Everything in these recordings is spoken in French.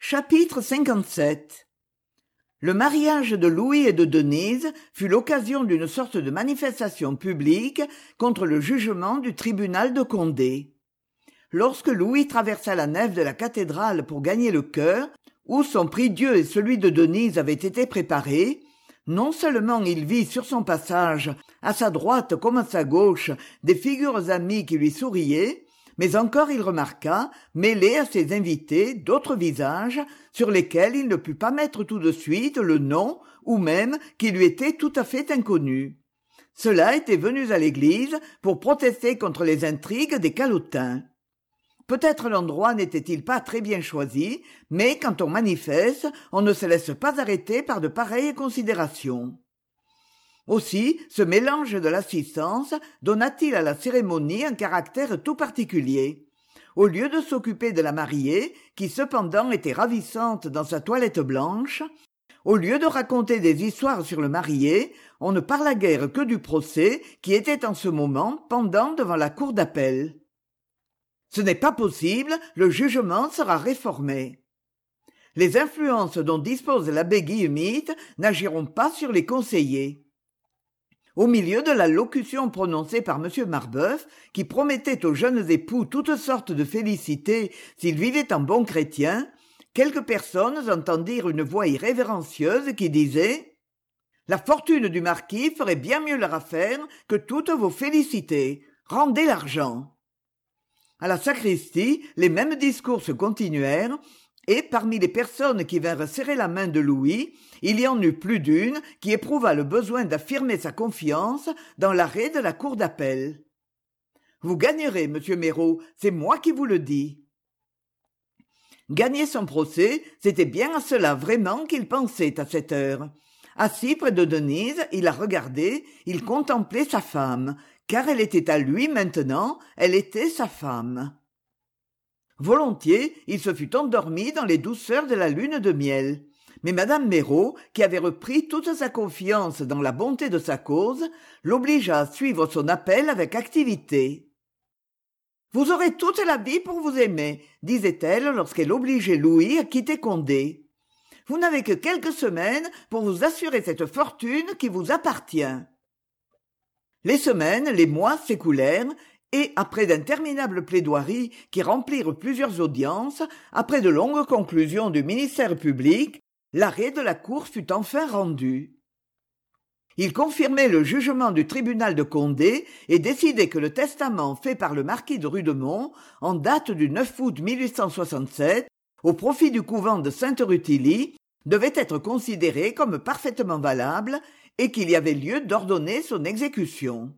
Chapitre 57. Le mariage de Louis et de Denise fut l'occasion d'une sorte de manifestation publique contre le jugement du tribunal de Condé. Lorsque Louis traversa la nef de la cathédrale pour gagner le chœur, où son prie-Dieu et celui de Denise avaient été préparés, non seulement il vit sur son passage, à sa droite comme à sa gauche, des figures amies qui lui souriaient, mais encore il remarqua, mêlés à ses invités, d'autres visages sur lesquels il ne put pas mettre tout de suite le nom ou même qui lui était tout à fait inconnu. Ceux-là étaient venus à l'église pour protester contre les intrigues des calotins. Peut-être l'endroit n'était-il pas très bien choisi, mais quand on manifeste, on ne se laisse pas arrêter par de pareilles considérations. Aussi, ce mélange de l'assistance donna-t-il à la cérémonie un caractère tout particulier. Au lieu de s'occuper de la mariée, qui cependant était ravissante dans sa toilette blanche, au lieu de raconter des histoires sur le marié, on ne parla guère que du procès qui était en ce moment pendant devant la cour d'appel. Ce n'est pas possible, le jugement sera réformé. Les influences dont dispose l'abbé Guillemette n'agiront pas sur les conseillers. Au milieu de la locution prononcée par M. Marbeuf, qui promettait aux jeunes époux toutes sortes de félicités s'ils vivaient en bons chrétiens, quelques personnes entendirent une voix irrévérencieuse qui disait « La fortune du marquis ferait bien mieux leur affaire que toutes vos félicités. Rendez l'argent !» À la sacristie, les mêmes discours se continuèrent, et parmi les personnes qui vinrent serrer la main de Louis, il y en eut plus d'une qui éprouva le besoin d'affirmer sa confiance dans l'arrêt de la cour d'appel. « Vous gagnerez, monsieur Méraut, c'est moi qui vous le dis. » Gagner son procès, c'était bien à cela vraiment qu'il pensait à cette heure. Assis près de Denise, il la regardait, il contemplait sa femme, car elle était à lui maintenant, elle était sa femme. Volontiers, il se fût endormi dans les douceurs de la lune de miel. Mais madame Méraut, qui avait repris toute sa confiance dans la bonté de sa cause, l'obligea à suivre son appel avec activité. « Vous aurez toute la vie pour vous aimer, » disait-elle lorsqu'elle obligeait Louis à quitter Condé. « Vous n'avez que quelques semaines pour vous assurer cette fortune qui vous appartient. » Les semaines, les mois s'écoulèrent, et après d'interminables plaidoiries qui remplirent plusieurs audiences, après de longues conclusions du ministère public, l'arrêt de la cour fut enfin rendu. Il confirmait le jugement du tribunal de Condé et décidait que le testament fait par le marquis de Rudemont, en date du 9 août 1867, au profit du couvent de Sainte-Rutilie, devait être considéré comme parfaitement valable et qu'il y avait lieu d'ordonner son exécution.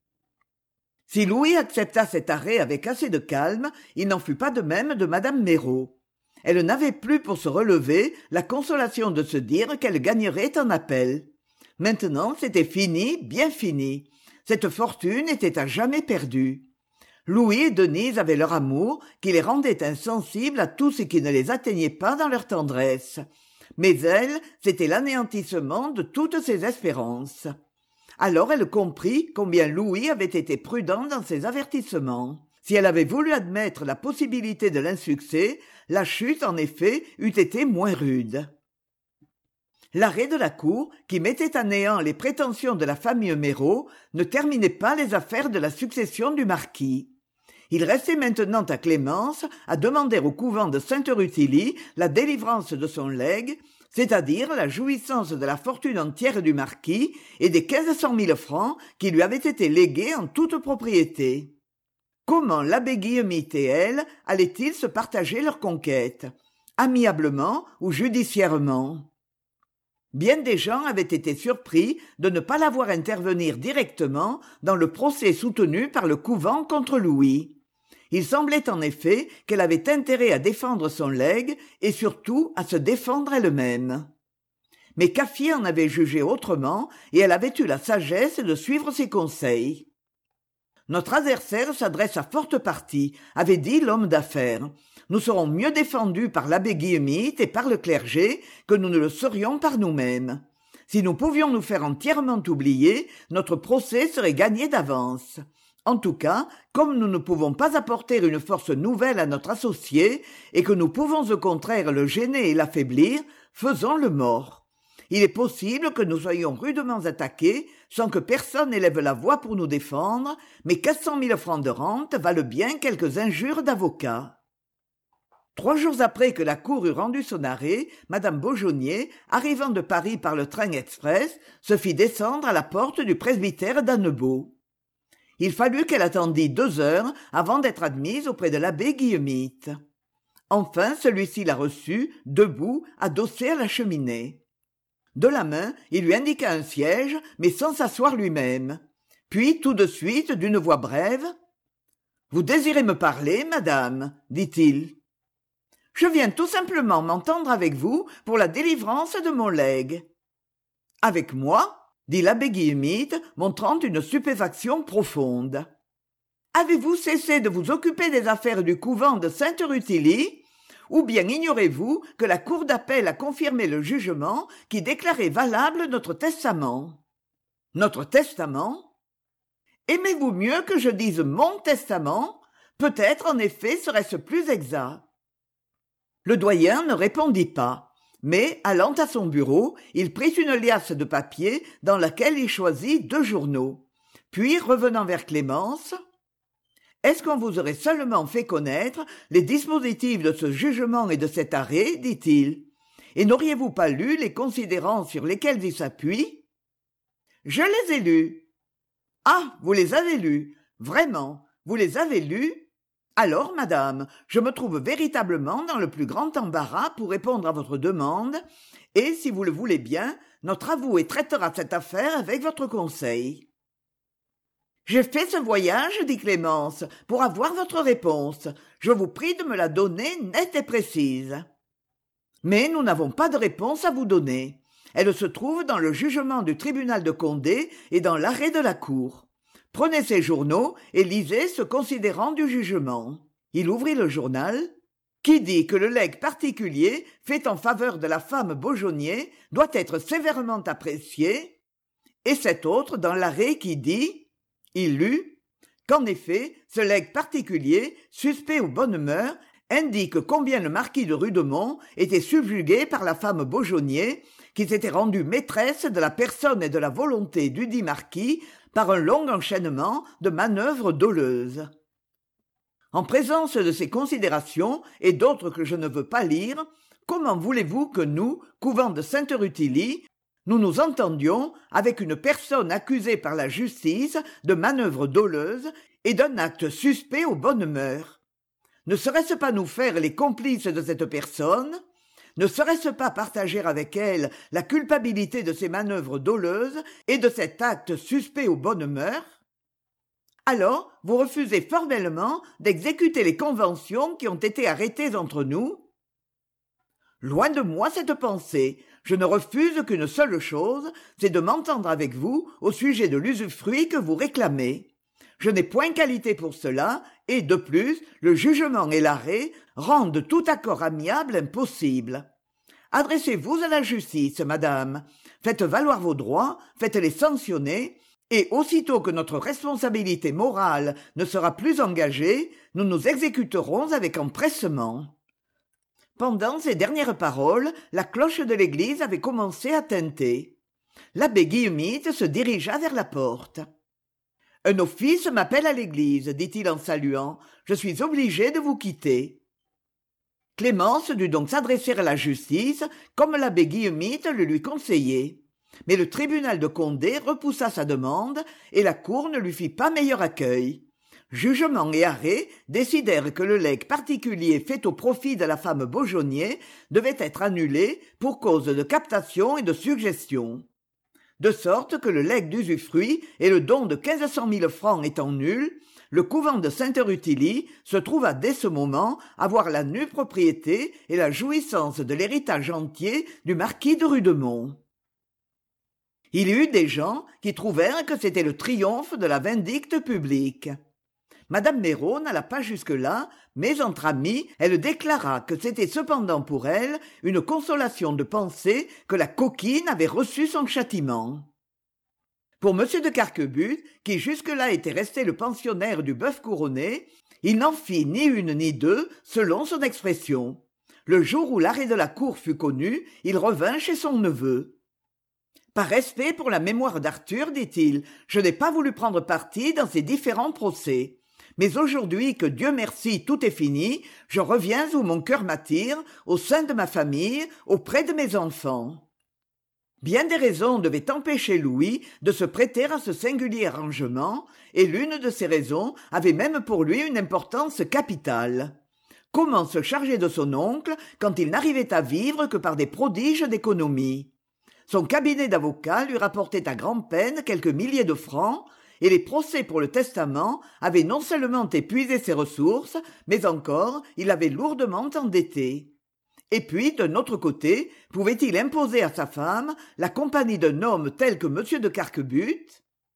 Si Louis accepta cet arrêt avec assez de calme, il n'en fut pas de même de madame Méraut. Elle n'avait plus pour se relever la consolation de se dire qu'elle gagnerait en appel. Maintenant, c'était fini, bien fini. Cette fortune était à jamais perdue. Louis et Denise avaient leur amour qui les rendait insensibles à tout ce qui ne les atteignait pas dans leur tendresse. Mais elle, c'était l'anéantissement de toutes ses espérances. Alors elle comprit combien Louis avait été prudent dans ses avertissements. Si elle avait voulu admettre la possibilité de l'insuccès, la chute, en effet, eût été moins rude. L'arrêt de la cour, qui mettait à néant les prétentions de la famille Méraut, ne terminait pas les affaires de la succession du marquis. Il restait maintenant à Clémence à demander au couvent de Sainte-Rutilie la délivrance de son legs, c'est-à-dire la jouissance de la fortune entière du marquis et des 1500 000 francs qui lui avaient été légués en toute propriété. Comment l'abbé Guillemette et elle allaient-ils se partager leur conquête, amiablement ou judiciairement? Bien des gens avaient été surpris de ne pas la voir intervenir directement dans le procès soutenu par le couvent contre Louis. Il semblait en effet qu'elle avait intérêt à défendre son legs et surtout à se défendre elle-même. Mais Caffier en avait jugé autrement et elle avait eu la sagesse de suivre ses conseils. « Notre adversaire s'adresse à forte partie, » avait dit l'homme d'affaires. « Nous serons mieux défendus par l'abbé Guillemette et par le clergé que nous ne le serions par nous-mêmes. Si nous pouvions nous faire entièrement oublier, notre procès serait gagné d'avance. En tout cas, comme nous ne pouvons pas apporter une force nouvelle à notre associé, et que nous pouvons au contraire le gêner et l'affaiblir, faisons le mort. Il est possible que nous soyons rudement attaqués, sans que personne élève la voix pour nous défendre, mais 400 000 francs de rente valent bien quelques injures d'avocat. 3 jours après que la cour eut rendu son arrêt, madame Beaujonnier, arrivant de Paris par le train express, se fit descendre à la porte du presbytère d'Annebault. Il fallut qu'elle attendît 2 heures avant d'être admise auprès de l'abbé Guillemite. Enfin, celui-ci la reçut, debout, adossé à la cheminée. De la main, il lui indiqua un siège, mais sans s'asseoir lui-même. Puis, tout de suite, d'une voix brève, « Vous désirez me parler, madame ?» dit-il. « Je viens tout simplement m'entendre avec vous pour la délivrance de mon legs. »« Avec moi ?» dit l'abbé Guillemite, montrant une stupéfaction profonde. « Avez-vous cessé de vous occuper des affaires du couvent de Sainte-Rutilie ? Ou bien ignorez-vous que la cour d'appel a confirmé le jugement qui déclarait valable notre testament ? » « Notre testament ? Aimez-vous mieux que je dise mon testament ? Peut-être, en effet, serait-ce plus exact. » Le doyen ne répondit pas. Mais, allant à son bureau, il prit une liasse de papier dans laquelle il choisit 2 journaux. Puis, revenant vers Clémence, « Est-ce qu'on vous aurait seulement fait connaître les dispositifs de ce jugement et de cet arrêt, dit-il, et n'auriez-vous pas lu les considérants sur lesquels ils s'appuient ? » Je les ai lus. Ah, vous les avez lus. Vraiment, vous les avez lus ? Alors, madame, je me trouve véritablement dans le plus grand embarras pour répondre à votre demande, et, si vous le voulez bien, notre avoué traitera cette affaire avec votre conseil. J'ai fait ce voyage, dit Clémence, pour avoir votre réponse. Je vous prie de me la donner nette et précise. Mais nous n'avons pas de réponse à vous donner. Elle se trouve dans le jugement du tribunal de Condé et dans l'arrêt de la cour. Prenez ces journaux et lisez ce considérant du jugement. Il ouvrit le journal. Qui dit que le legs particulier fait en faveur de la femme Beaujonnier doit être sévèrement apprécié, et cet autre dans l'arrêt qui dit, il lut, qu'en effet, ce legs particulier, suspect aux bonnes mœurs, indique combien le marquis de Rudemont était subjugué par la femme Beaujonnier, qui s'était rendue maîtresse de la personne et de la volonté dudit marquis par un long enchaînement de manœuvres doleuses. En présence de ces considérations et d'autres que je ne veux pas lire, comment voulez-vous que nous, couvent de Sainte-Rutilie, nous nous entendions avec une personne accusée par la justice de manœuvres doleuses et d'un acte suspect aux bonnes mœurs ? Ne serait-ce pas nous faire les complices de cette personne ? Ne serait-ce pas partager avec elle la culpabilité de ces manœuvres doleuses et de cet acte suspect aux bonnes mœurs ? Alors, vous refusez formellement d'exécuter les conventions qui ont été arrêtées entre nous ? Loin de moi cette pensée. Je ne refuse qu'une seule chose, c'est de m'entendre avec vous au sujet de l'usufruit que vous réclamez. Je n'ai point qualité pour cela, et, de plus, le jugement et l'arrêt rendent tout accord amiable impossible. Adressez-vous à la justice, madame. Faites valoir vos droits, faites-les sanctionner, et aussitôt que notre responsabilité morale ne sera plus engagée, nous nous exécuterons avec empressement. » Pendant ces dernières paroles, la cloche de l'église avait commencé à tinter. L'abbé Guillemite se dirigea vers la porte. « Un office m'appelle à l'église, dit-il en saluant. Je suis obligé de vous quitter. » Clémence dut donc s'adresser à la justice, comme l'abbé Guillemite le lui conseillait. Mais le tribunal de Condé repoussa sa demande, et la cour ne lui fit pas meilleur accueil. Jugement et arrêt décidèrent que le legs particulier fait au profit de la femme Beaujonnier devait être annulé pour cause de captation et de suggestion. De sorte que le legs d'usufruit et le don de 1500 000 francs étant nuls, le couvent de Sainte-Rutilie se trouva dès ce moment avoir la nue propriété et la jouissance de l'héritage entier du marquis de Rudemont. Il y eut des gens qui trouvèrent que c'était le triomphe de la vindicte publique. Madame Méraud n'alla pas jusque-là, mais entre amis, elle déclara que c'était cependant pour elle une consolation de penser que la coquine avait reçu son châtiment. Pour M. de Carquebut, qui jusque-là était resté le pensionnaire du bœuf couronné, il n'en fit ni une ni deux, selon son expression. Le jour où l'arrêt de la cour fut connu, il revint chez son neveu. Par respect pour la mémoire d'Arthur, dit-il, je n'ai pas voulu prendre parti dans ces différents procès. Mais aujourd'hui que Dieu merci tout est fini, je reviens où mon cœur m'attire, au sein de ma famille, auprès de mes enfants. Bien des raisons devaient empêcher Louis de se prêter à ce singulier arrangement, et l'une de ces raisons avait même pour lui une importance capitale. Comment se charger de son oncle quand il n'arrivait à vivre que par des prodiges d'économie? Son cabinet d'avocat lui rapportait à grand-peine quelques milliers de francs, et les procès pour le testament avaient non seulement épuisé ses ressources, mais encore il avait lourdement endetté. Et puis, d'un autre côté, pouvait-il imposer à sa femme la compagnie d'un homme tel que M. de Carquebut?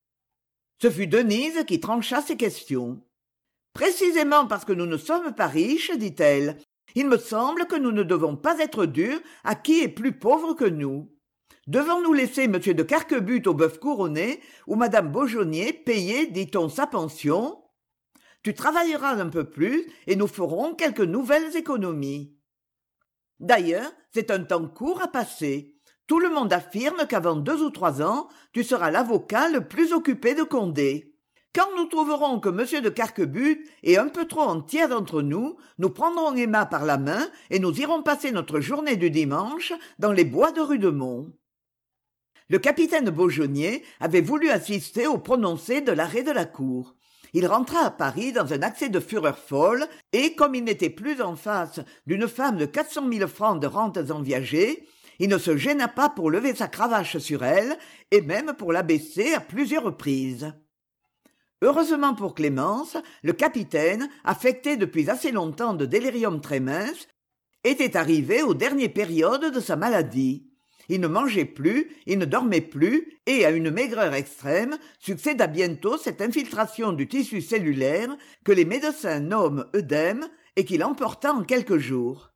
Ce fut Denise qui trancha ces questions. Précisément parce que nous ne sommes pas riches, dit-elle, il me semble que nous ne devons pas être durs à qui est plus pauvre que nous. Devons-nous laisser M. de Carquebut au bœuf couronné ou Madame Beaujonnier payer, dit-on, sa pension? Tu travailleras un peu plus et nous ferons quelques nouvelles économies. D'ailleurs, c'est un temps court à passer. Tout le monde affirme qu'avant 2 ou 3 ans, tu seras l'avocat le plus occupé de Condé. Quand nous trouverons que M. de Carquebut est un peu trop entier d'entre nous, nous prendrons Emma par la main et nous irons passer notre journée du dimanche dans les bois de Rudemont. Le capitaine Beaujonnier avait voulu assister au prononcé de l'arrêt de la cour. Il rentra à Paris dans un accès de fureur folle, et comme il n'était plus en face d'une femme de 400 000 francs de rentes en viager, il ne se gêna pas pour lever sa cravache sur elle, et même pour la baisser à plusieurs reprises. Heureusement pour Clémence, le capitaine, affecté depuis assez longtemps de délirium très mince, était arrivé aux dernières périodes de sa maladie. Il ne mangeait plus, il ne dormait plus, et à une maigreur extrême succéda bientôt cette infiltration du tissu cellulaire que les médecins nomment œdème et qui l'emporta en quelques jours.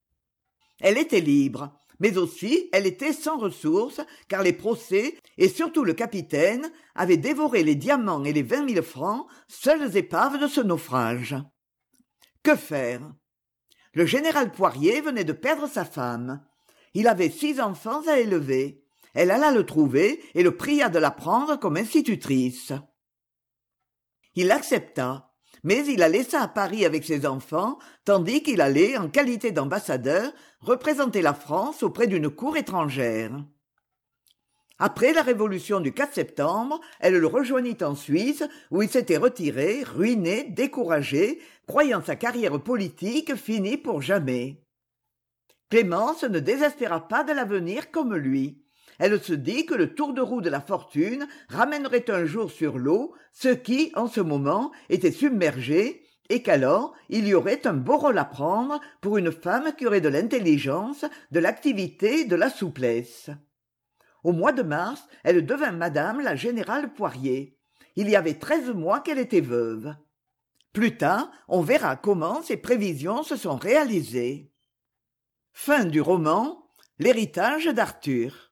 Elle était libre, mais aussi elle était sans ressources, car les procès, et surtout le capitaine, avaient dévoré les diamants et les 20 000 francs, seules épaves de ce naufrage. Que faire? Le général Poirier venait de perdre sa femme. Il avait 6 enfants à élever. Elle alla le trouver et le pria de la prendre comme institutrice. Il accepta, mais il la laissa à Paris avec ses enfants, tandis qu'il allait, en qualité d'ambassadeur, représenter la France auprès d'une cour étrangère. Après la révolution du 4 septembre, elle le rejoignit en Suisse, où il s'était retiré, ruiné, découragé, croyant sa carrière politique finie pour jamais. Clémence ne désespéra pas de l'avenir comme lui. Elle se dit que le tour de roue de la fortune ramènerait un jour sur l'eau ce qui, en ce moment, était submergé, et qu'alors il y aurait un beau rôle à prendre pour une femme qui aurait de l'intelligence, de l'activité et de la souplesse. Au mois de mars, elle devint madame la générale Poirier. Il y avait 13 mois qu'elle était veuve. Plus tard, on verra comment ces prévisions se sont réalisées. Fin du roman L'héritage d'Arthur.